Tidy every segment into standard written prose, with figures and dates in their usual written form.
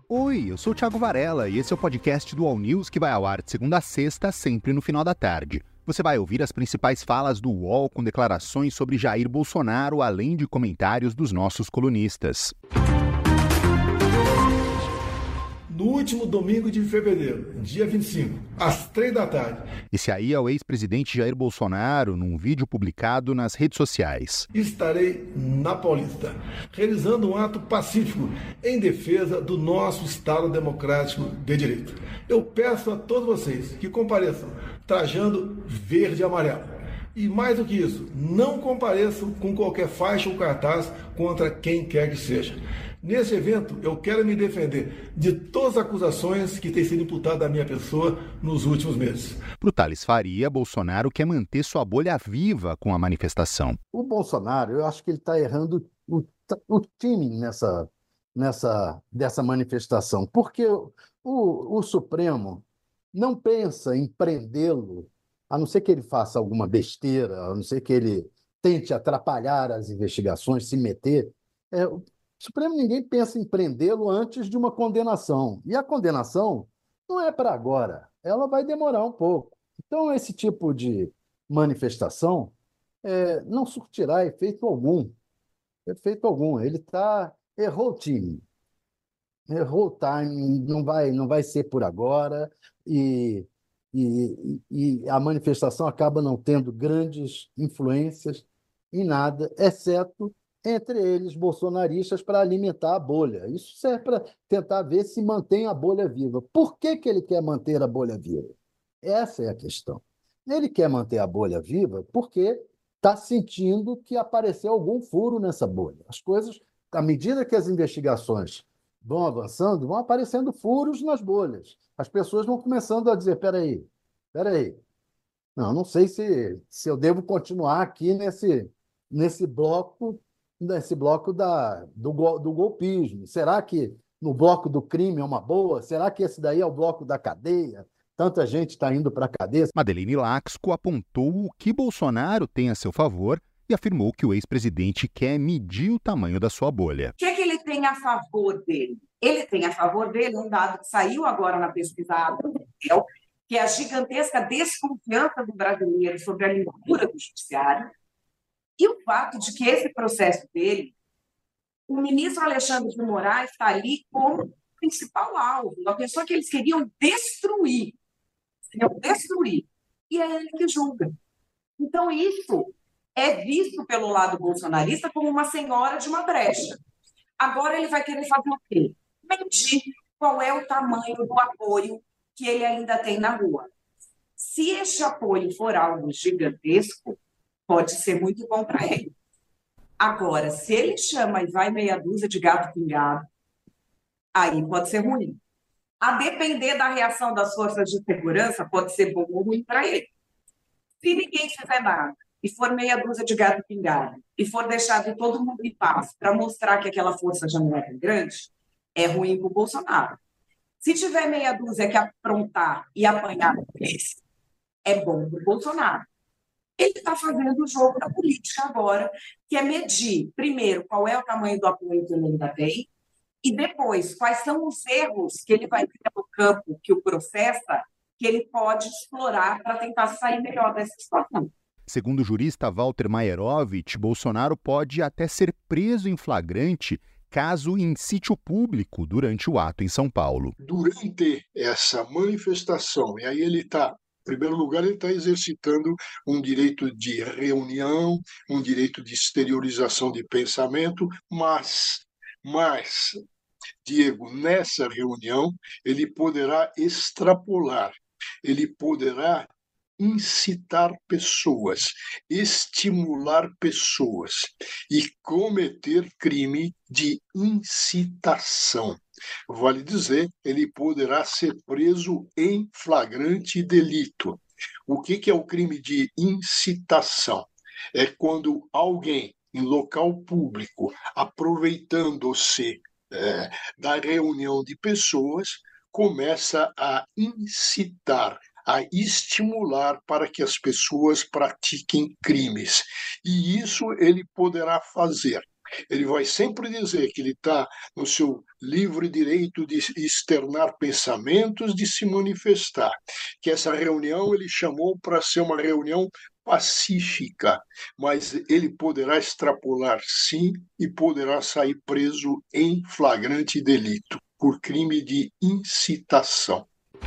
Oi, eu sou o Thiago Varela e esse é o podcast do All News que vai ao ar de segunda a sexta, sempre no final da tarde. Você vai ouvir as principais falas do UOL com declarações sobre Jair Bolsonaro, além de comentários dos nossos colunistas. No último domingo de fevereiro, dia 25, às 3 da tarde. Esse aí é o ex-presidente Jair Bolsonaro, num vídeo publicado nas redes sociais. Estarei na Paulista, realizando um ato pacífico em defesa do nosso Estado Democrático de Direito. Eu peço a todos vocês que compareçam trajando verde e amarelo. E mais do que isso, não compareçam com qualquer faixa ou cartaz contra quem quer que seja. Nesse evento, eu quero me defender de todas as acusações que têm sido imputadas à minha pessoa nos últimos meses. Para o Thales Faria, Bolsonaro quer manter sua bolha viva com a manifestação. O Bolsonaro, eu acho que ele está errando o timing dessa manifestação, porque o Supremo não pensa em prendê-lo, a não ser que ele faça alguma besteira, a não ser que ele tente atrapalhar as investigações, se meter. O Supremo, ninguém pensa em prendê-lo antes de uma condenação. E a condenação não é para agora, ela vai demorar um pouco. Então, esse tipo de manifestação não surtirá efeito algum. Efeito algum. Ele errou o time. Errou o time, não vai ser por agora, e a manifestação acaba não tendo grandes influências em nada, exceto entre eles, bolsonaristas, para alimentar a bolha. Isso serve para tentar ver se mantém a bolha viva. Por que ele quer manter a bolha viva? Essa é a questão. Ele quer manter a bolha viva porque está sentindo que apareceu algum furo nessa bolha. As coisas, à medida que as investigações vão avançando, vão aparecendo furos nas bolhas. As pessoas vão começando a dizer, peraí, não sei se eu devo continuar aqui nesse bloco do golpismo. Será que no bloco do crime é uma boa? Será que esse daí é o bloco da cadeia? Tanta gente está indo para a cadeia. Madeleine Laxco apontou o que Bolsonaro tem a seu favor e afirmou que o ex-presidente quer medir o tamanho da sua bolha. O que é que ele tem a favor dele? Ele tem a favor dele um dado que saiu agora na pesquisa, que é a gigantesca desconfiança do brasileiro sobre a limpura do judiciário e o fato de que esse processo dele, o ministro Alexandre de Moraes está ali como principal alvo, uma pessoa que eles queriam destruir. E é ele que julga. Então, isso é visto pelo lado bolsonarista como uma senhora de uma brecha. Agora ele vai querer fazer o quê? Medir qual é o tamanho do apoio que ele ainda tem na rua. Se este apoio for algo gigantesco, pode ser muito bom para ele. Agora, se ele chama e vai meia dúzia de gato pingado, aí pode ser ruim. A depender da reação das forças de segurança, pode ser bom ou ruim para ele. Se ninguém fizer nada, e for meia dúzia de gato pingado, e for deixado todo mundo em paz para mostrar que aquela força já não é tão grande, é ruim para o Bolsonaro. Se tiver meia dúzia que aprontar e apanhar esse, é bom para o Bolsonaro. Ele está fazendo o jogo da política agora, que é medir, primeiro, qual é o tamanho do apoio que ele ainda tem, e depois, quais são os erros que ele vai ter no campo, que o processa, que ele pode explorar para tentar sair melhor dessa situação. Segundo o jurista Walter Maierovitch, Bolsonaro pode até ser preso em flagrante caso incite o público durante o ato em São Paulo. Durante essa manifestação, e aí ele está, em primeiro lugar, ele está exercitando um direito de reunião, um direito de exteriorização de pensamento, mas Diego, nessa reunião, ele poderá extrapolar, ele poderá incitar pessoas, estimular pessoas e cometer crime de incitação. Vale dizer, ele poderá ser preso em flagrante delito. O que é o crime de incitação? É quando alguém, em local público, aproveitando-se da reunião de pessoas, começa a incitar, a estimular para que as pessoas pratiquem crimes. E isso ele poderá fazer Ele vai sempre dizer que ele está no seu livre direito de externar pensamentos, de se manifestar, que essa reunião ele chamou para ser uma reunião pacífica, mas ele poderá extrapolar sim e poderá sair preso em flagrante delito por crime de incitação.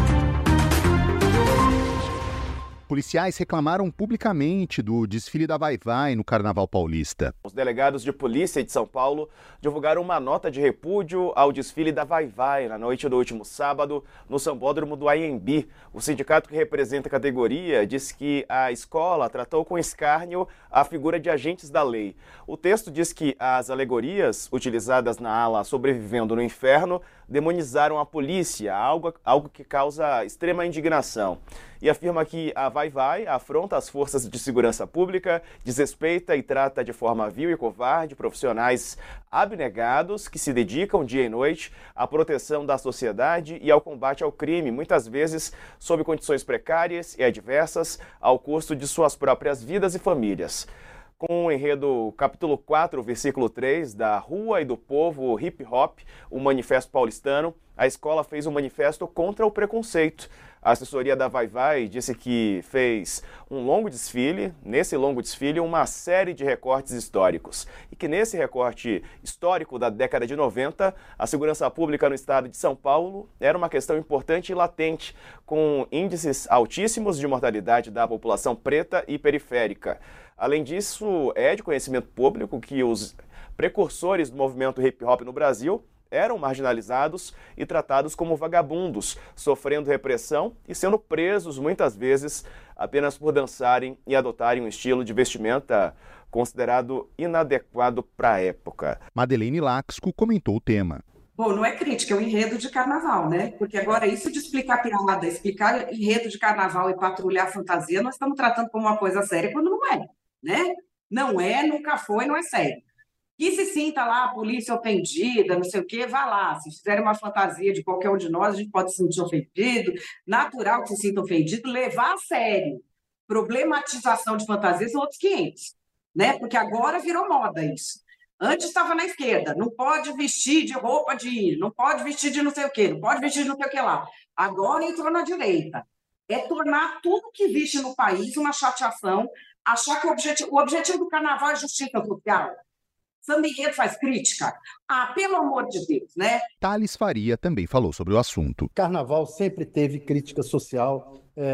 Policiais reclamaram publicamente do desfile da Vai-Vai no Carnaval Paulista. Os delegados de polícia de São Paulo divulgaram uma nota de repúdio ao desfile da Vai-Vai na noite do último sábado no Sambódromo do Anhembi. O sindicato que representa a categoria diz que a escola tratou com escárnio a figura de agentes da lei. O texto diz que as alegorias utilizadas na ala Sobrevivendo no Inferno demonizaram a polícia, algo que causa extrema indignação. E afirma que a Vai-Vai afronta as forças de segurança pública, desrespeita e trata de forma vil e covarde profissionais abnegados que se dedicam dia e noite à proteção da sociedade e ao combate ao crime, muitas vezes sob condições precárias e adversas, ao custo de suas próprias vidas e famílias. Com o enredo capítulo 4, versículo 3, da Rua e do Povo Hip Hop, o Manifesto Paulistano, a escola fez um manifesto contra o preconceito. A assessoria da Vai-Vai disse que fez um longo desfile, nesse longo desfile, uma série de recortes históricos. E que nesse recorte histórico da década de 90, a segurança pública no estado de São Paulo era uma questão importante e latente, com índices altíssimos de mortalidade da população preta e periférica. Além disso, é de conhecimento público que os precursores do movimento hip-hop no Brasil eram marginalizados e tratados como vagabundos, sofrendo repressão e sendo presos muitas vezes apenas por dançarem e adotarem um estilo de vestimenta considerado inadequado para a época. Madeleine Laxco comentou o tema. Bom, não é crítica, é um enredo de carnaval, né? Porque agora isso de explicar piada, explicar enredo de carnaval e patrulhar fantasia, nós estamos tratando como uma coisa séria quando não é, né? Não é, nunca foi, não é sério. Que se sinta lá a polícia ofendida, não sei o quê, vá lá. Se fizerem uma fantasia de qualquer um de nós, a gente pode se sentir ofendido, natural que se sinta ofendido, levar a sério. Problematização de fantasias são outros 500, né? Porque agora virou moda isso. Antes estava na esquerda, não pode vestir de roupa de índio, não pode vestir de não sei o quê, não pode vestir de não sei o que lá. Agora entrou na direita. É tornar tudo que existe no país uma chateação, achar que o objetivo do carnaval é justiça social. Samba Enredo faz crítica? Ah, pelo amor de Deus, né? Thales Faria também falou sobre o assunto. Carnaval sempre teve crítica social,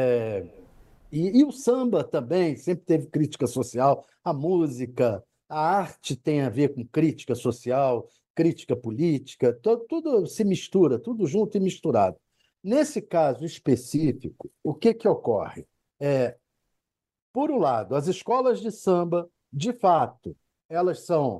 e o samba também sempre teve crítica social. A música, a arte tem a ver com crítica social, crítica política, tudo se mistura, tudo junto e misturado. Nesse caso específico, o que ocorre? Por um lado, as escolas de samba, de fato, elas são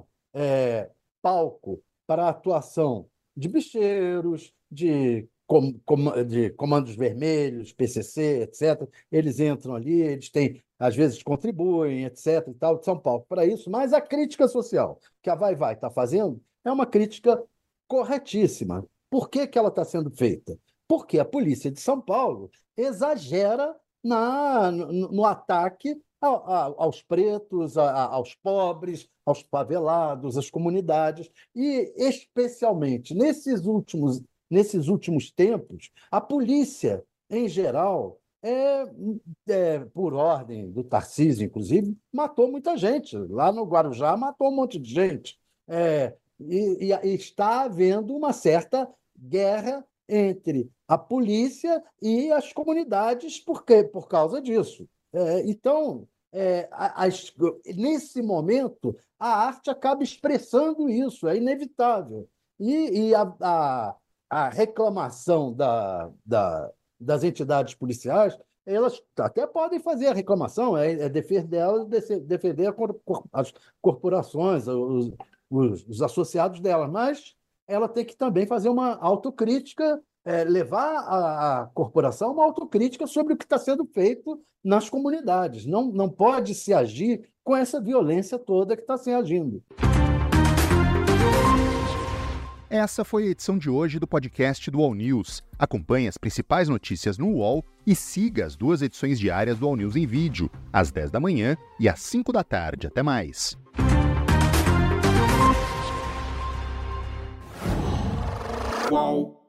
palco para a atuação de bicheiros, de comandos vermelhos, PCC, etc. Eles entram ali, eles têm, às vezes contribuem, etc. e tal, são palco para isso, mas a crítica social que a Vai-Vai está fazendo é uma crítica corretíssima. Por que ela está sendo feita? Porque a polícia de São Paulo exagera no ataque aos pretos, aos pobres, aos favelados, às comunidades, e especialmente nesses últimos tempos, a polícia, em geral, por ordem do Tarcísio, inclusive, matou muita gente. Lá no Guarujá matou um monte de gente. E está havendo uma certa guerra entre a polícia e as comunidades por causa disso. Então, nesse momento, a arte acaba expressando isso, é inevitável. E a reclamação das entidades policiais, elas até podem fazer a reclamação, defender as corporações, os associados delas, mas ela tem que também fazer uma autocrítica, levar a corporação a uma autocrítica sobre o que está sendo feito nas comunidades. Não pode se agir com essa violência toda que está se agindo. Essa foi a edição de hoje do podcast do All News. Acompanhe as principais notícias no UOL e siga as 2 edições diárias do All News em vídeo, às 10 da manhã e às 5 da tarde. Até mais! Qual?